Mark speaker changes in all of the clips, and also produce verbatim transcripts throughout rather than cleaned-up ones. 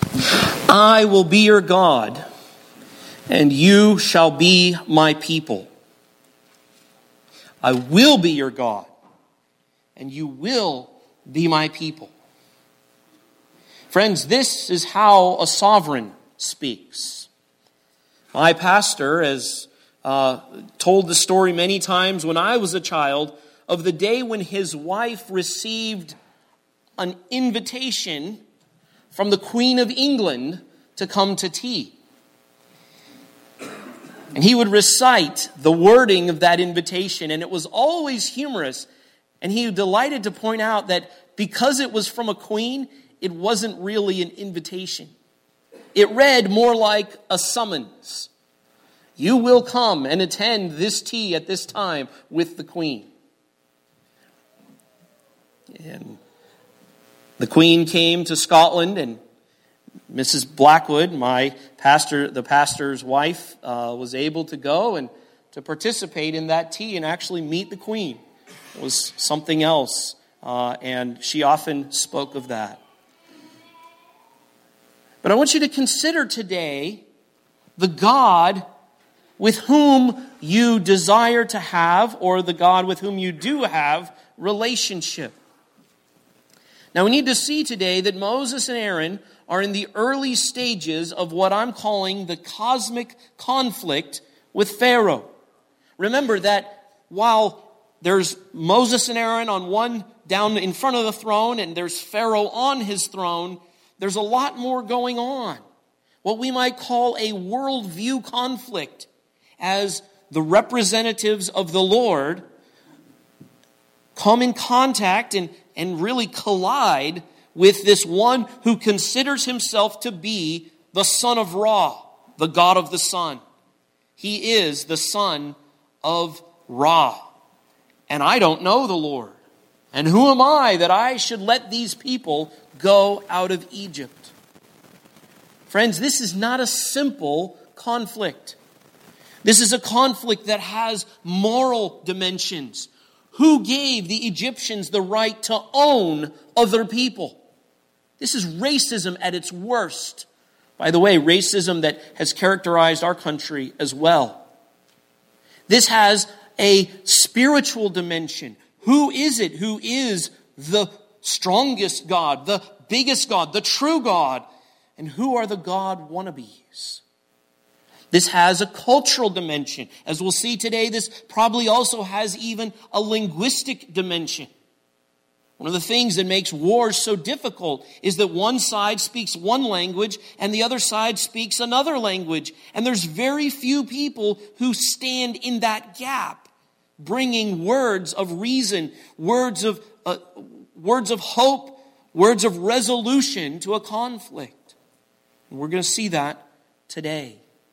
Speaker 1: I will be your God, and you shall be my people. I will be your God, and you will be my people. Friends, this is how a sovereign speaks. My pastor has uh, told the story many times when I was a child of the day when his wife received an invitation from the Queen of England to come to tea. And he would recite the wording of that invitation, and it was always humorous. And he delighted to point out that because it was from a queen, it wasn't really an invitation. It read more like a summons. You will come and attend this tea at this time with the queen. And the queen came to Scotland, and Missus Blackwood, my pastor, the pastor's wife, uh, was able to go and to participate in that tea and actually meet the queen. It was something else, uh, and she often spoke of that. But I want you to consider today the God with whom you desire to have, or the God with whom you do have, relationship. Now we need to see today that Moses and Aaron are in the early stages of what I'm calling the cosmic conflict with Pharaoh. Remember that while there's Moses and Aaron on one down in front of the throne, and there's Pharaoh on his throne, there's a lot more going on. What we might call a worldview conflict, as the representatives of the Lord come in contact and, and really collide with this one who considers himself to be the son of Ra, the God of the sun. He is the son of Ra. And I don't know the Lord. And who am I that I should let these people go out of Egypt? Friends, this is not a simple conflict. This is a conflict that has moral dimensions. Who gave the Egyptians the right to own other people? This is racism at its worst. By the way, racism that has characterized our country as well. This has a spiritual dimension. Who is it who is the strongest God, the biggest God, the true God? And who are the God wannabes? This has a cultural dimension. As we'll see today, this probably also has even a linguistic dimension. One of the things that makes wars so difficult is that one side speaks one language and the other side speaks another language. And there's very few people who stand in that gap, bringing words of reason, words of uh, words of hope, words of resolution to a conflict. And we're going to see that today.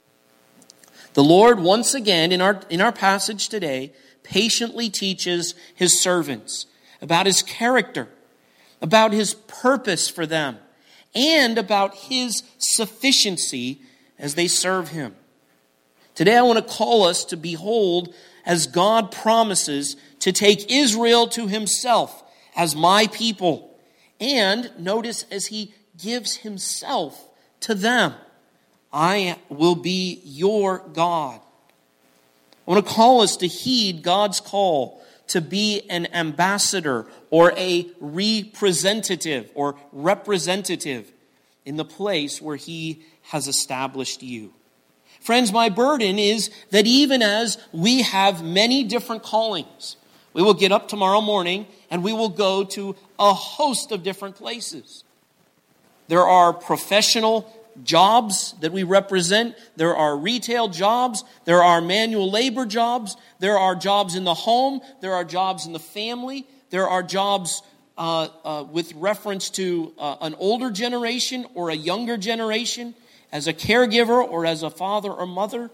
Speaker 1: The Lord, once again, in our, in our passage today, patiently teaches his servants about his character, about his purpose for them, and about his sufficiency as they serve him. Today I want to call us to behold as God promises to take Israel to himself as my people. And notice as he gives himself to them. I will be your God. I want to call us to heed God's call to be an ambassador or a representative or representative in the place where he has established you. Friends, my burden is that even as we have many different callings, we will get up tomorrow morning and we will go to a host of different places. There are professional jobs that we represent. There are retail jobs. There are manual labor jobs. There are jobs in the home. There are jobs in the family. There are jobs uh, uh, with reference to uh, an older generation or a younger generation, as a caregiver or as a father or mother.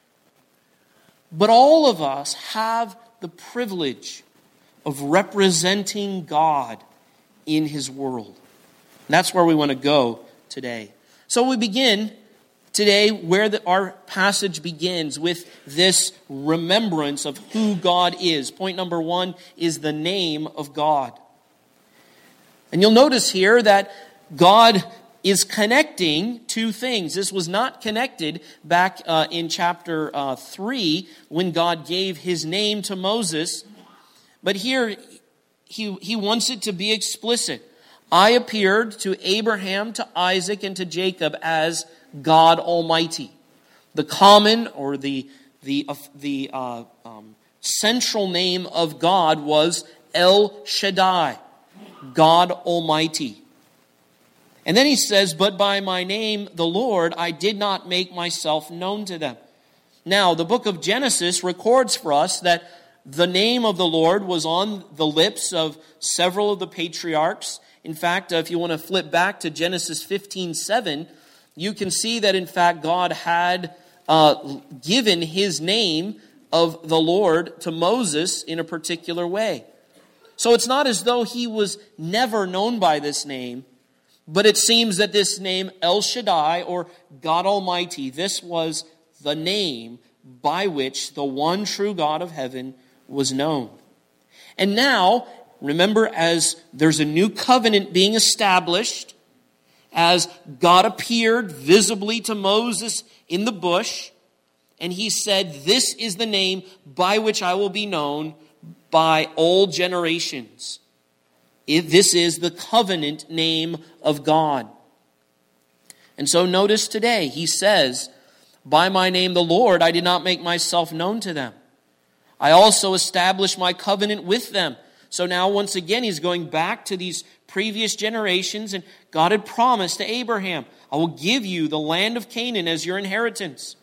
Speaker 1: But all of us have the privilege of representing God in his world. And that's where we want to go today. So we begin today where the, our passage begins with this remembrance of who God is. Point number one is the name of God. And you'll notice here that God is connecting two things. This was not connected back uh, in chapter uh, three when God gave his name to Moses. But here he, he wants it to be explicit. I appeared to Abraham, to Isaac, and to Jacob as God Almighty. The common or the, the, uh, the uh, um, central name of God was El Shaddai, God Almighty. And then he says, but by my name, the Lord, I did not make myself known to them. Now, the book of Genesis records for us that the name of the Lord was on the lips of several of the patriarchs. In fact, if you want to flip back to Genesis fifteen seven, you can see that, in fact, God had uh, given his name of the Lord to Moses in a particular way. So it's not as though he was never known by this name, but it seems that this name, El Shaddai, or God Almighty, this was the name by which the one true God of heaven was known. And now, remember, as there's a new covenant being established, as God appeared visibly to Moses in the bush, and he said, this is the name by which I will be known by all generations. This is the covenant name of God. And so notice today, he says, by my name, the Lord, I did not make myself known to them. I also established my covenant with them. So now once again, he's going back to these previous generations, and God had promised to Abraham, I will give you the land of Canaan as your inheritance.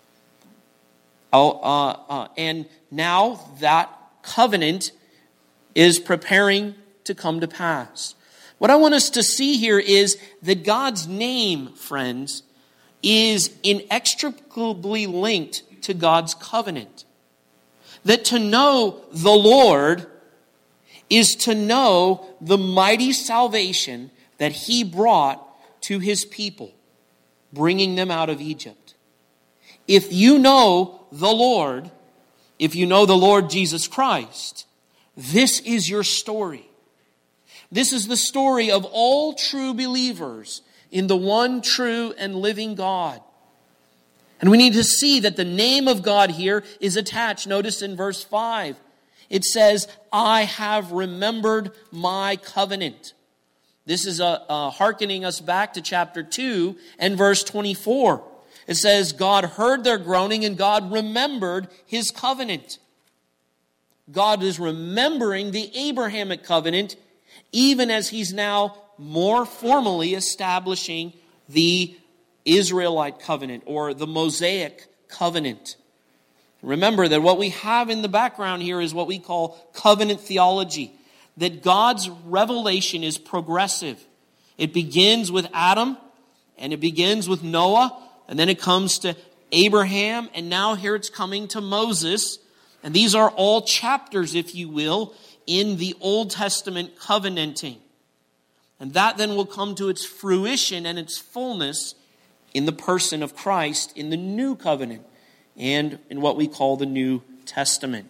Speaker 1: Oh, uh, uh, and now that covenant is preparing to come to pass. What I want us to see here is that God's name, friends, is inextricably linked to God's covenant. That to know the Lord is to know the mighty salvation that he brought to his people, bringing them out of Egypt. If you know the Lord, if you know the Lord Jesus Christ, this is your story. This is the story of all true believers in the one true and living God. And we need to see that the name of God here is attached. Notice in verse five, it says, I have remembered my covenant. This is a, a hearkening us back to chapter two and verse twenty-four. It says, God heard their groaning and God remembered his covenant. God is remembering the Abrahamic covenant, even as he's now more formally establishing the Israelite covenant or the Mosaic covenant. Remember that what we have in the background here is what we call covenant theology. That God's revelation is progressive. It begins with Adam, and it begins with Noah, and then it comes to Abraham, and now here it's coming to Moses. And these are all chapters, if you will, in the Old Testament covenanting. And that then will come to its fruition and its fullness in the person of Christ in the New Covenant and in what we call the New Testament.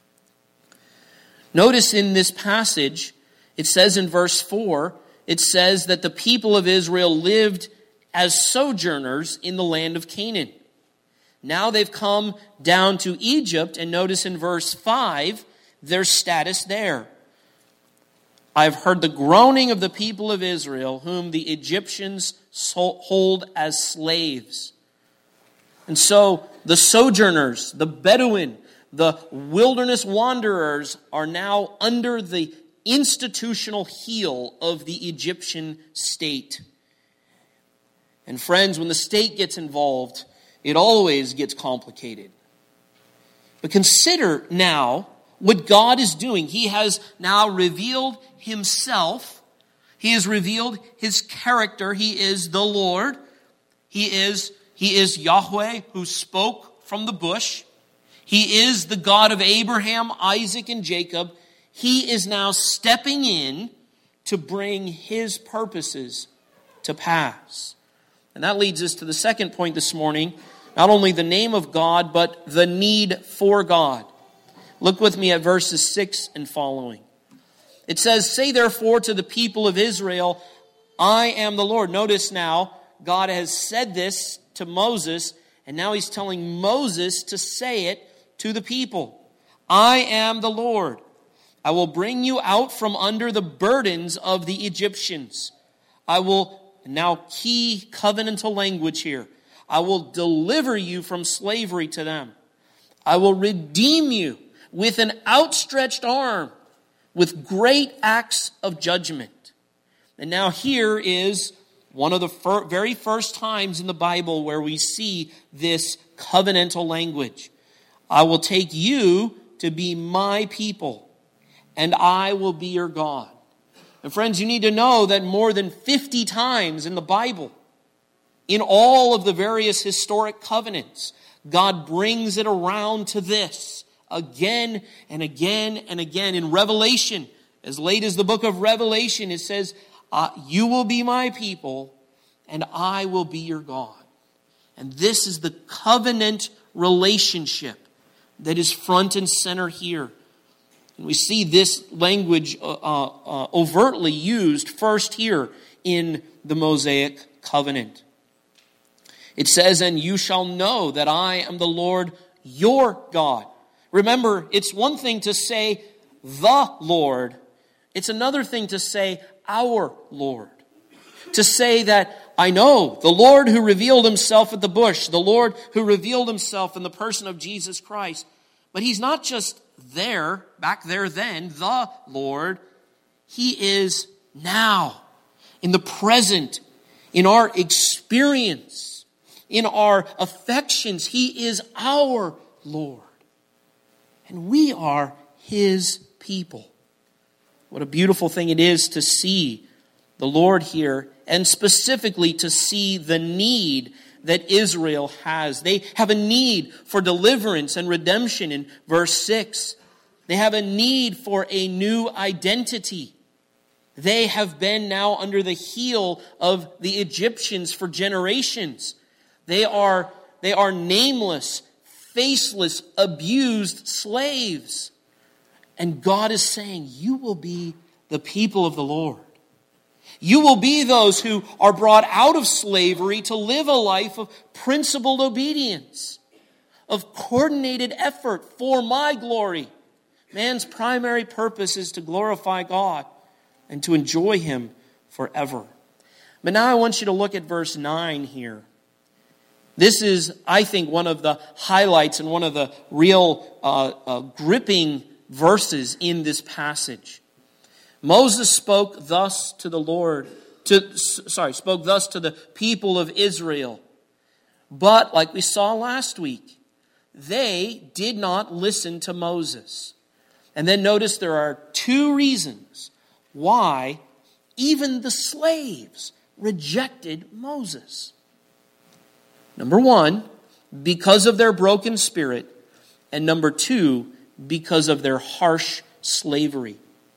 Speaker 1: Notice in this passage, it says in verse four, it says that the people of Israel lived as sojourners in the land of Canaan. Now they've come down to Egypt, and notice in verse five, their status there. I've heard the groaning of the people of Israel, whom the Egyptians hold as slaves. And so the sojourners, the Bedouin, the wilderness wanderers are now under the institutional heel of the Egyptian state. And friends, when the state gets involved, it always gets complicated. But consider now what God is doing. He has now revealed himself. He has revealed his character. He is the Lord. He is, he is Yahweh who spoke from the bush. He is the God of Abraham, Isaac, and Jacob. He is now stepping in to bring his purposes to pass. And that leads us to the second point this morning. Not only the name of God, but the need for God. Look with me at verses six and following. It says, say therefore to the people of Israel, I am the Lord. Notice now, God has said this to Moses, and now he's telling Moses to say it to the people. I am the Lord. I will bring you out from under the burdens of the Egyptians. I will, now key covenantal language here, I will deliver you from slavery to them. I will redeem you with an outstretched arm, with great acts of judgment. And now here is one of the fir- very first times in the Bible where we see this covenantal language. I will take you to be my people, and I will be your God. And friends, you need to know that more than fifty times in the Bible, in all of the various historic covenants, God brings it around to this again and again and again. In Revelation, as late as the book of Revelation, it says, uh, you will be my people, and I will be your God. And this is the covenant relationship that is front and center here. And we see this language uh, uh, overtly used first here in the Mosaic covenant. It says, and you shall know that I am the Lord your God. Remember, it's one thing to say the Lord. It's another thing to say our Lord. To say that I know the Lord who revealed himself at the bush, the Lord who revealed himself in the person of Jesus Christ. But he's not just there, back there then, the Lord. He is now, in the present, in our experience, in our affections. He is our Lord. And we are his people. What a beautiful thing it is to see the Lord here, and specifically to see the need that Israel has. They have a need for deliverance and redemption in verse six. They have a need for a new identity. They have been now under the heel of the Egyptians for generations. They are, they are nameless, faceless, abused slaves. And God is saying, you will be the people of the Lord. You will be those who are brought out of slavery to live a life of principled obedience, of coordinated effort for my glory. Man's primary purpose is to glorify God and to enjoy him forever. But now I want you to look at verse nine here. This is, I think, one of the highlights and one of the real uh, uh, gripping verses in this passage. Moses spoke thus to the Lord, to, sorry, spoke thus to the people of Israel. But, like we saw last week, they did not listen to Moses. And then notice there are two reasons why even the slaves rejected Moses. Number one, because of their broken spirit. And number two, because of their harsh slavery.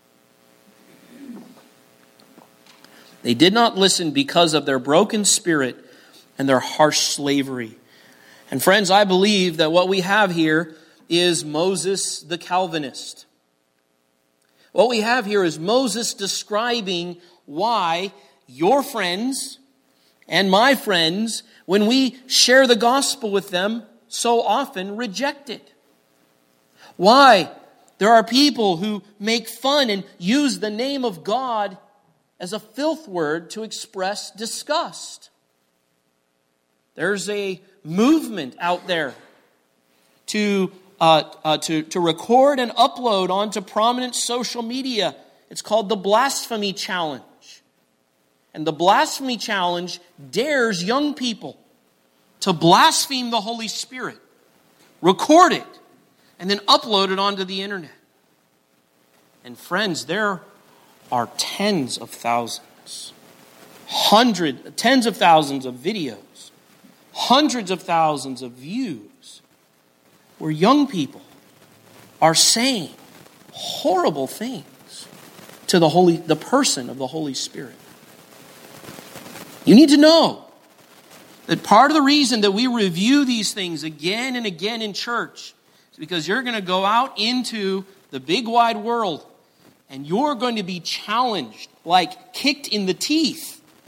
Speaker 1: They did not listen because of their broken spirit and their harsh slavery. And friends, I believe that what we have here is Moses the Calvinist. What we have here is Moses describing why your friends and my friends, when we share the gospel with them, so often reject it. Why there are people who make fun and use the name of God as a filth word to express disgust. There's a movement out there to, uh, uh, to, to record and upload onto prominent social media. It's called the Blasphemy Challenge. And the Blasphemy Challenge dares young people to blaspheme the Holy Spirit, record it, and then upload it onto the internet. And friends, there are tens of thousands, hundreds, tens of thousands of videos, hundreds of thousands of views where young people are saying horrible things to the Holy, the person of the Holy Spirit. You need to know that part of the reason that we review these things again and again in church is because you're going to go out into the big wide world and you're going to be challenged, like kicked in the teeth,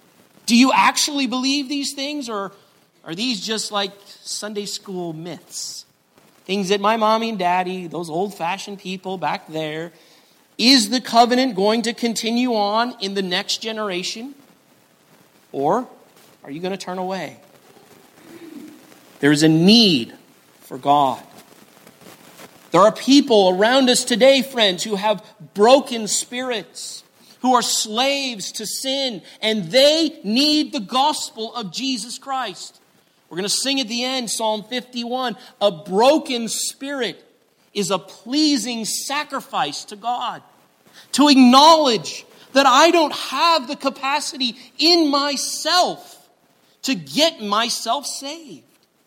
Speaker 1: Do you actually believe these things, or are these just like Sunday school myths? Things that my mommy and daddy, those old-fashioned people back there, is the covenant going to continue on in the next generation? Or are you going to turn away? There is a need for God. There are people around us today, friends, who have broken spirits, who are slaves to sin, and they need the gospel of Jesus Christ. We're going to sing at the end, Psalm fifty-one, a broken spirit is a pleasing sacrifice to God. To acknowledge that I don't have the capacity in myself to get myself saved.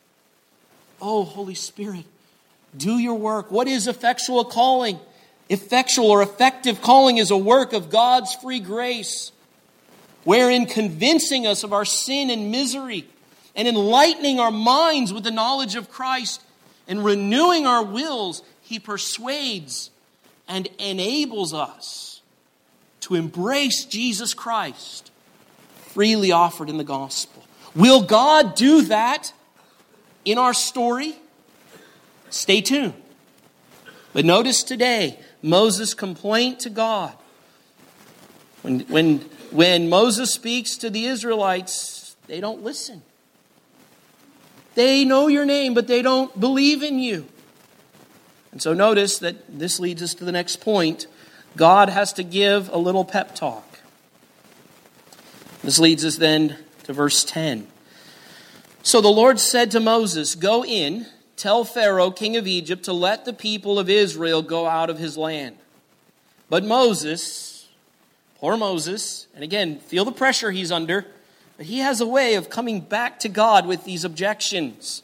Speaker 1: Oh, Holy Spirit, do your work. What is effectual calling? Effectual or effective calling is a work of God's free grace, wherein convincing us of our sin and misery and enlightening our minds with the knowledge of Christ and renewing our wills, He persuades and enables us to embrace Jesus Christ, freely offered in the gospel. Will God do that in our story? Stay tuned. But notice today, Moses' complaint to God. When, when, when Moses speaks to the Israelites, they don't listen. They know your name, but they don't believe in you. And so notice that this leads us to the next point. God has to give a little pep talk. This leads us then to verse ten. So the Lord said to Moses, "Go in, tell Pharaoh, king of Egypt, to let the people of Israel go out of his land." But Moses, poor Moses, and again, feel the pressure he's under, but he has a way of coming back to God with these objections.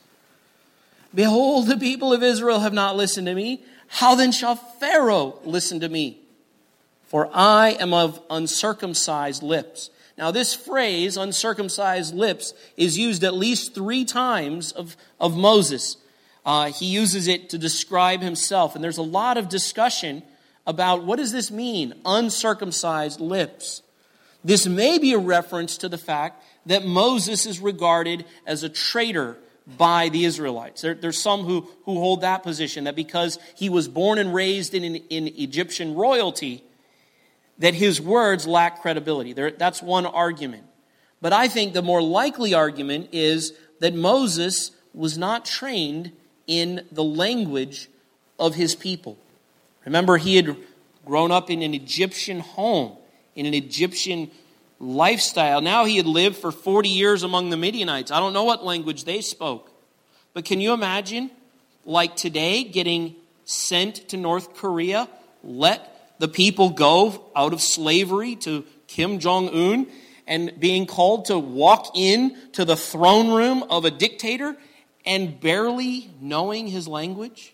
Speaker 1: "Behold, the people of Israel have not listened to me. How then shall Pharaoh listen to me? For I am of uncircumcised lips." Now this phrase, uncircumcised lips, is used at least three times of, of Moses. Uh, he uses it to describe himself. And there's a lot of discussion about what does this mean, uncircumcised lips. This may be a reference to the fact that Moses is regarded as a traitor by the Israelites. There, there's some who, who hold that position, that because he was born and raised in, in, in Egyptian royalty, that his words lack credibility. There, that's one argument. But I think the more likely argument is that Moses was not trained in the language of his people. Remember, he had grown up in an Egyptian home, in an Egyptian lifestyle. Now he had lived for forty years among the Midianites. I don't know what language they spoke. But can you imagine, like today, getting sent to North Korea, let the people go out of slavery to Kim Jong-un, and being called to walk in to the throne room of a dictator and barely knowing his language?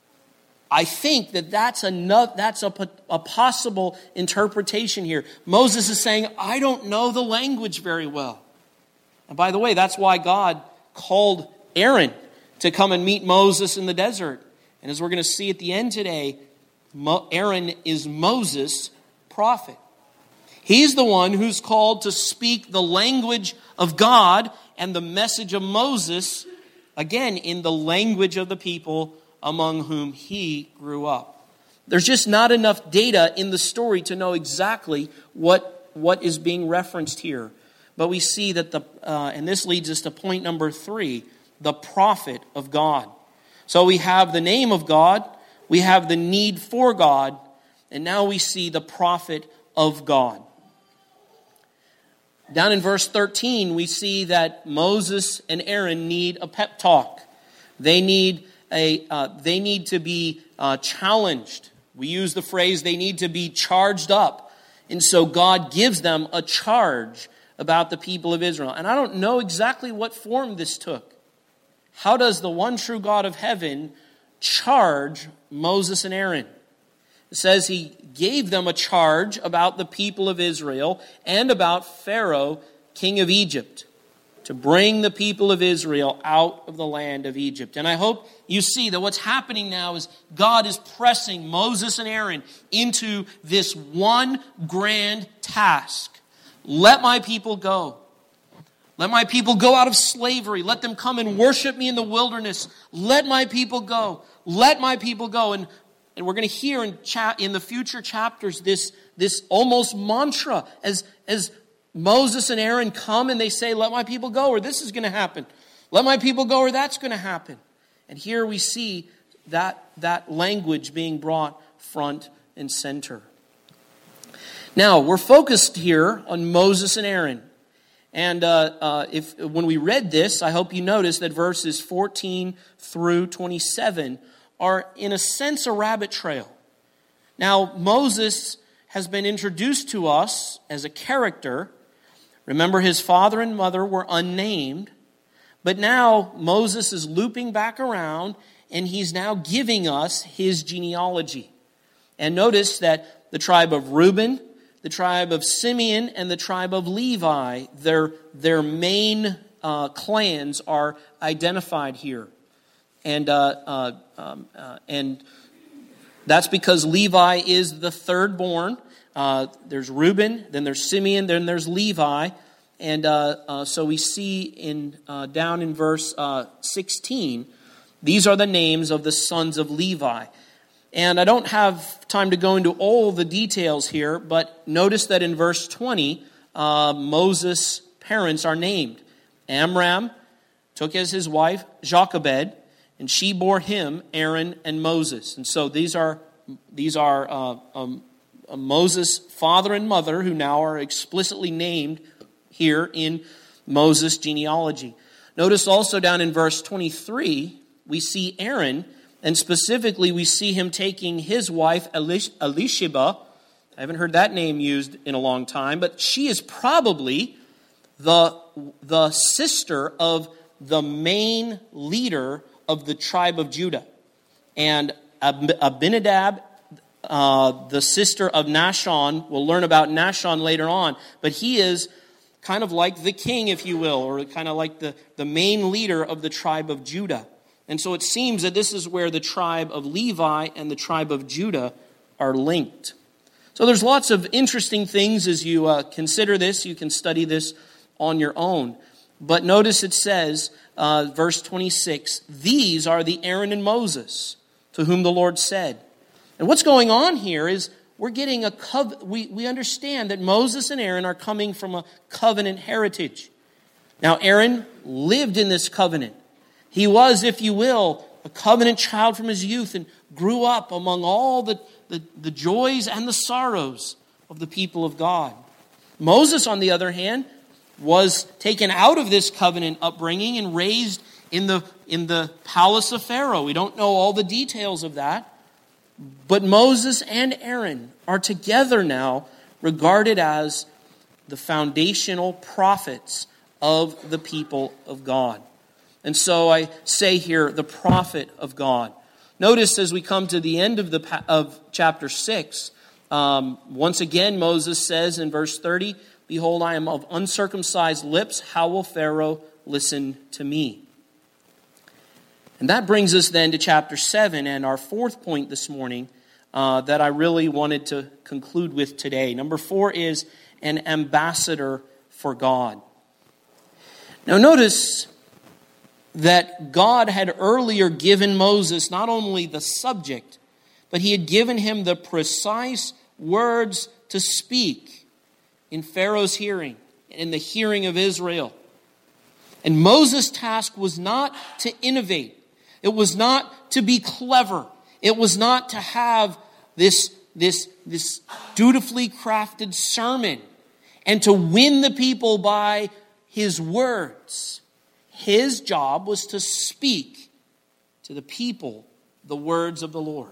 Speaker 1: I think that that's a, that's a, a possible interpretation here. Moses is saying, I don't know the language very well. And by the way, that's why God called Aaron to come and meet Moses in the desert. And as we're going to see at the end today, Aaron is Moses' prophet. He's the one who's called to speak the language of God and the message of Moses, again, in the language of the people among whom he grew up. There's just not enough data in the story to know exactly what, what is being referenced here. But we see that, the uh, and this leads us to point number three, the prophet of God. So we have the name of God, we have the need for God, and now we see the prophet of God. Down in verse thirteen, we see that Moses and Aaron need a pep talk. They need a. Uh, they need to be uh, challenged. We use the phrase, they need to be charged up. And so God gives them a charge about the people of Israel. And I don't know exactly what form this took. How does the one true God of heaven charge Moses and Aaron? It says he gave them a charge about the people of Israel and about Pharaoh, king of Egypt, to bring the people of Israel out of the land of Egypt. And I hope you see that what's happening now is God is pressing Moses and Aaron into this one grand task. Let my people go. Let my people go out of slavery. Let them come and worship me in the wilderness. Let my people go. Let my people go. And, and we're going to hear in, cha- in the future chapters this, this almost mantra as, as Moses and Aaron come and they say, let my people go, or this is going to happen. Let my people go, or that's going to happen. And here we see that, that language being brought front and center. Now, we're focused here on Moses and Aaron. And uh, uh, if when we read this, I hope you notice that verses fourteen through twenty-seven are, in a sense, a rabbit trail. Now, Moses has been introduced to us as a character. Remember, his father and mother were unnamed. But now Moses is looping back around, and he's now giving us his genealogy. And notice that the tribe of Reuben, the tribe of Simeon, and the tribe of Levi, their, their main uh, clans are identified here. And, uh, uh, um, uh, and that's because Levi is the third born. Uh, there's Reuben, then there's Simeon, then there's Levi. And uh, uh, so we see in uh, down in verse uh, sixteen, these are the names of the sons of Levi. And I don't have time to go into all the details here, but notice that in verse twenty, uh, Moses' parents are named. Amram took as his wife Jochebed, and she bore him Aaron and Moses. And so these are these are uh, um, Moses' father and mother, who now are explicitly named here in Moses' genealogy. Notice also down in verse twenty-three, we see Aaron. And specifically, we see him taking his wife, Elish- Elisheba. I haven't heard that name used in a long time, but she is probably the, the sister of the main leader of the tribe of Judah. And Ab- Abinadab, uh, the sister of Nahshon, we'll learn about Nahshon later on, but he is kind of like the king, if you will, or kind of like the, the main leader of the tribe of Judah. And so it seems that this is where the tribe of Levi and the tribe of Judah are linked. So there's lots of interesting things as you uh, consider this. You can study this on your own. But notice it says, uh, verse twenty-six, these are the Aaron and Moses to whom the Lord said. And what's going on here is we're getting a cov- we, we understand that Moses and Aaron are coming from a covenant heritage. Now Aaron lived in this covenant. He was, if you will, a covenant child from his youth and grew up among all the, the, the joys and the sorrows of the people of God. Moses, on the other hand, was taken out of this covenant upbringing and raised in the, in the palace of Pharaoh. We don't know all the details of that. But Moses and Aaron are together now regarded as the foundational prophets of the people of God. And so I say here, the prophet of God. Notice as we come to the end of the of chapter six, um, once again Moses says in verse thirty, behold, I am of uncircumcised lips. How will Pharaoh listen to me? And that brings us then to chapter seven and our fourth point this morning uh, that I really wanted to conclude with today. Number four is an ambassador for God. Now notice that God had earlier given Moses not only the subject, but he had given him the precise words to speak in Pharaoh's hearing, in the hearing of Israel. And Moses' task was not to innovate. It was not to be clever. It was not to have this, this, this dutifully crafted sermon and to win the people by his words. His job was to speak to the people the words of the Lord.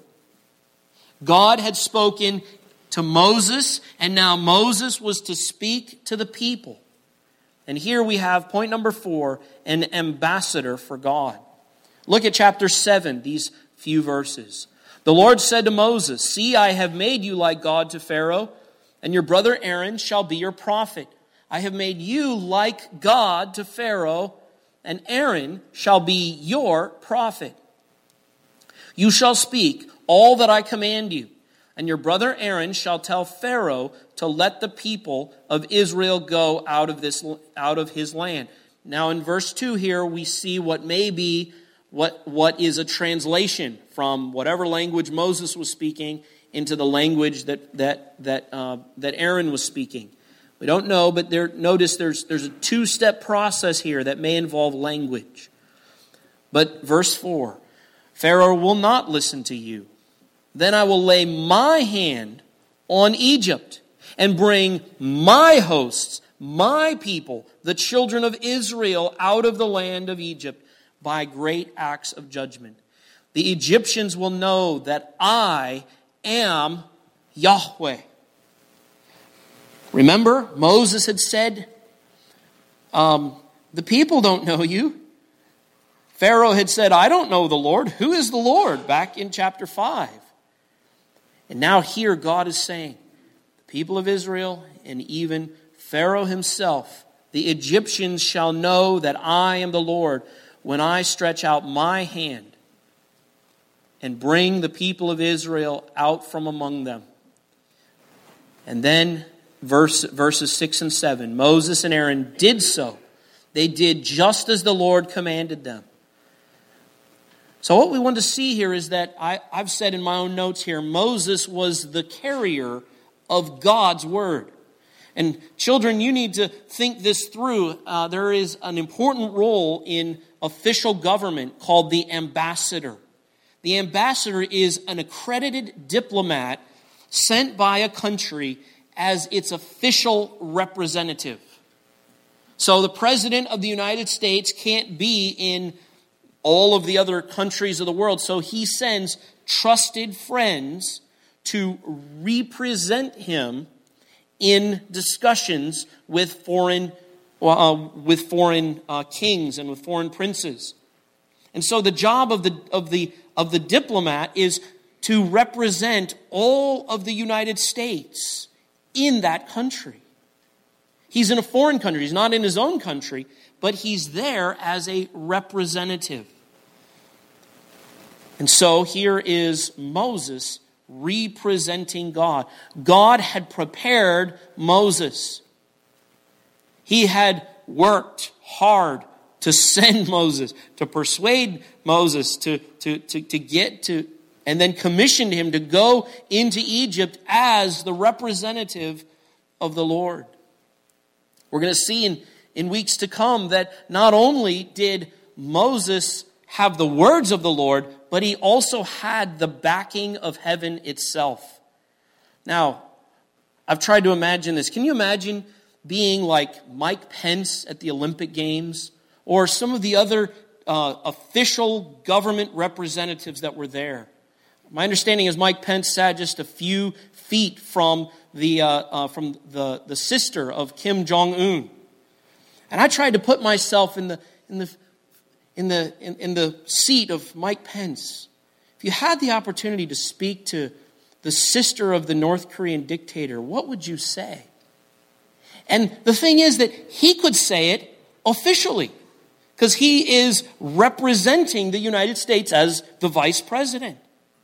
Speaker 1: God had spoken to Moses, and now Moses was to speak to the people. And here we have point number four, an ambassador for God. Look at chapter seven, these few verses. The Lord said to Moses, see, I have made you like God to Pharaoh, and your brother Aaron shall be your prophet. I have made you like God to Pharaoh, and Aaron shall be your prophet. You shall speak all that I command you, And your brother Aaron shall tell Pharaoh to let the people of Israel go out of this out of his land. Now in verse two here, we see what may be what, what is a translation from whatever language Moses was speaking into the language that that that uh, that Aaron was speaking. We don't know, but there notice there's there's a two-step process here that may involve language. But verse four, Pharaoh will not listen to you. Then I will lay my hand on Egypt and bring my hosts, my people, the children of Israel, out of the land of Egypt by great acts of judgment. The Egyptians will know that I am Yahweh. Remember, Moses had said, um, the people don't know you. Pharaoh had said, I don't know the Lord. Who is the Lord? Back in chapter five. And now here God is saying, the people of Israel and even Pharaoh himself, the Egyptians shall know that I am the Lord when I stretch out my hand and bring the people of Israel out from among them. And then verse, verses six and seven, Moses and Aaron did so. They did just as the Lord commanded them. So what we want to see here is that, I, I've said in my own notes here, Moses was the carrier of God's word. And children, you need to think this through. Uh, there is an important role in official government called the ambassador. The ambassador is an accredited diplomat sent by a country as its official representative. So the President of the United States can't be in all of the other countries of the world. So he sends trusted friends to represent him in discussions with foreign, uh, with foreign uh, kings and with foreign princes. And so the job of the of the of the diplomat is to represent all of the United States in that country. He's in a foreign country. He's not in his own country, but he's there as a representative. And so here is Moses representing God. God had prepared Moses. He had worked hard to send Moses, to persuade Moses to, to, to, to get to, and then commissioned him to go into Egypt as the representative of the Lord. We're going to see in, in weeks to come that not only did Moses have the words of the Lord, but he also had the backing of heaven itself. Now, I've tried to imagine this. Can you imagine being like Mike Pence at the Olympic Games, or some of the other uh, official government representatives that were there? My understanding is Mike Pence sat just a few feet from the uh, uh, from the, the sister of Kim Jong-un. And I tried to put myself in the in the in the in, in the seat of Mike Pence. If you had the opportunity to speak to the sister of the North Korean dictator, what would you say? And the thing is that he could say it officially, because he is representing the United States as the vice president.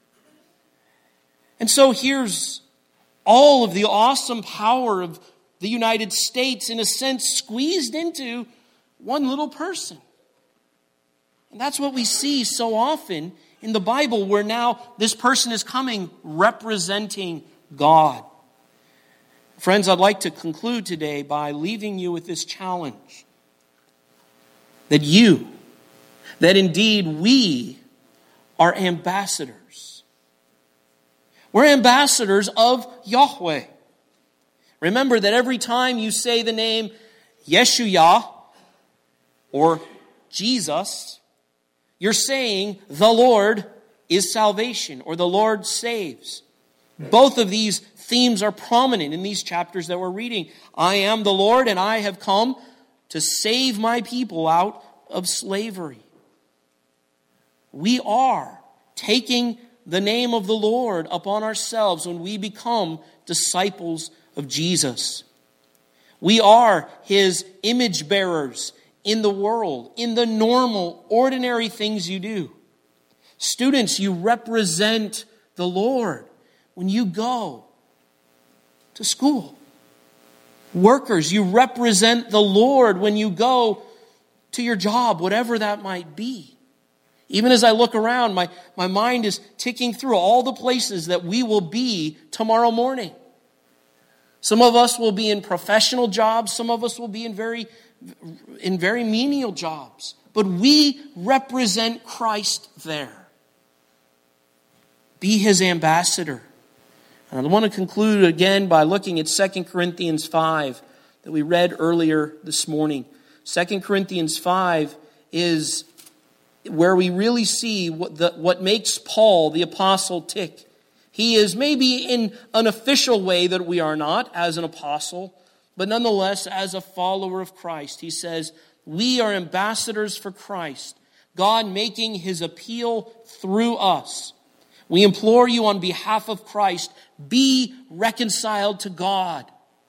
Speaker 1: And so here's all of the awesome power of the United States, in a sense, squeezed into one little person. And that's what we see so often in the Bible, where now this person is coming representing God. Friends, I'd like to conclude today by leaving you with this challenge. That you, that indeed we are ambassadors. We're ambassadors of Yahweh. Remember that every time you say the name Yeshua or Jesus, you're saying the Lord is salvation, or the Lord saves. Both of these themes are prominent in these chapters that we're reading. I am the Lord, and I have come to save my people out of slavery. We are taking the name of the Lord upon ourselves when we become disciples of Jesus. We are His image bearers in the world, in the normal, ordinary things you do. Students, you represent the Lord when you go to school. Workers, you represent the Lord when you go to your job, whatever that might be. Even as I look around, my, my mind is ticking through all the places that we will be tomorrow morning. Some of us will be in professional jobs. Some of us will be in very, in very menial jobs. But we represent Christ there. Be His ambassador. And I want to conclude again by looking at Second Corinthians five that we read earlier this morning. Second Corinthians five is where we really see what, the, what makes Paul the apostle tick. He is maybe in an official way that we are not as an apostle, but nonetheless as a follower of Christ. He says, we are ambassadors for Christ, God making His appeal through us. We implore you on behalf of Christ, be reconciled to God.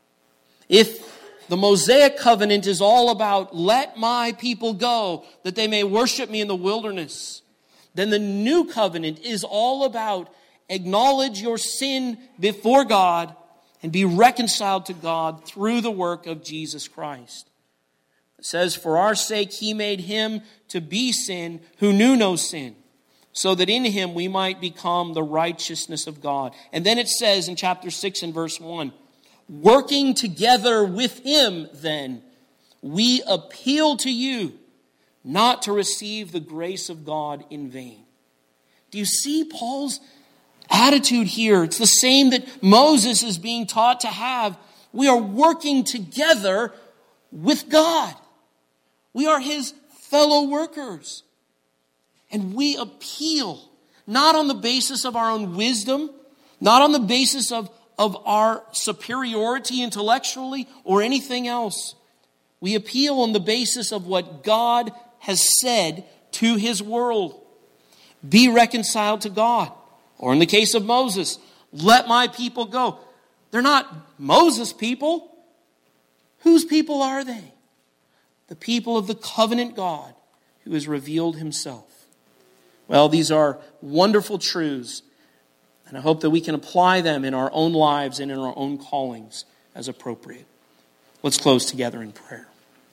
Speaker 1: If the Mosaic covenant is all about, let my people go, that they may worship me in the wilderness, then the new covenant is all about, acknowledge your sin before God and be reconciled to God through the work of Jesus Christ. It says, for our sake He made Him to be sin who knew no sin, so that in Him we might become the righteousness of God. And then it says in chapter six and verse one, working together with Him then, we appeal to you not to receive the grace of God in vain. Do you see Paul's attitude here? It's the same that Moses is being taught to have. We are working together with God. We are His fellow workers. And we appeal, not on the basis of our own wisdom, not on the basis of, of our superiority intellectually or anything else. We appeal on the basis of what God has said to His world. Be reconciled to God. Or in the case of Moses, let my people go. They're not Moses' people. Whose people are they? The people of the covenant God who has revealed Himself. Well, these are wonderful truths, and I hope that we can apply them in our own lives and in our own callings as appropriate. Let's close together in prayer.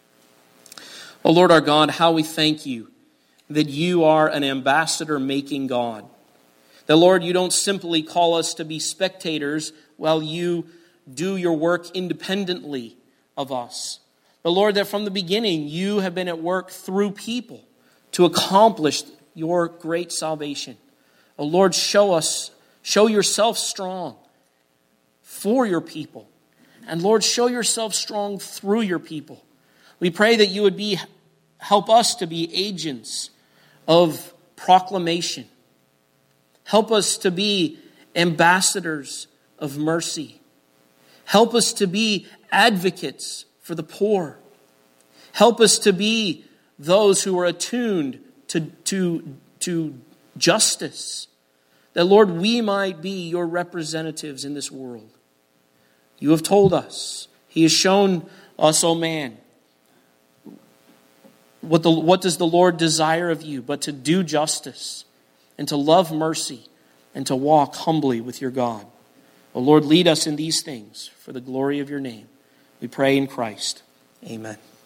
Speaker 1: Oh Lord our God, how we thank You that You are an ambassador-making God. That, Lord, You don't simply call us to be spectators while You do Your work independently of us. But, Lord, that from the beginning You have been at work through people to accomplish Your great salvation. Oh Lord, show us, show Yourself strong for Your people. And Lord, show Yourself strong through Your people. We pray that You would be, help us to be agents of proclamation. Help us to be ambassadors of mercy. Help us to be advocates for the poor. Help us to be those who are attuned to, to, to justice. That, Lord, we might be Your representatives in this world. You have told us. He has shown us, O man, what, the, what does the Lord desire of you but to do justice and to love mercy and to walk humbly with your God. O Lord, lead us in these things for the glory of Your name. We pray in Christ. Amen.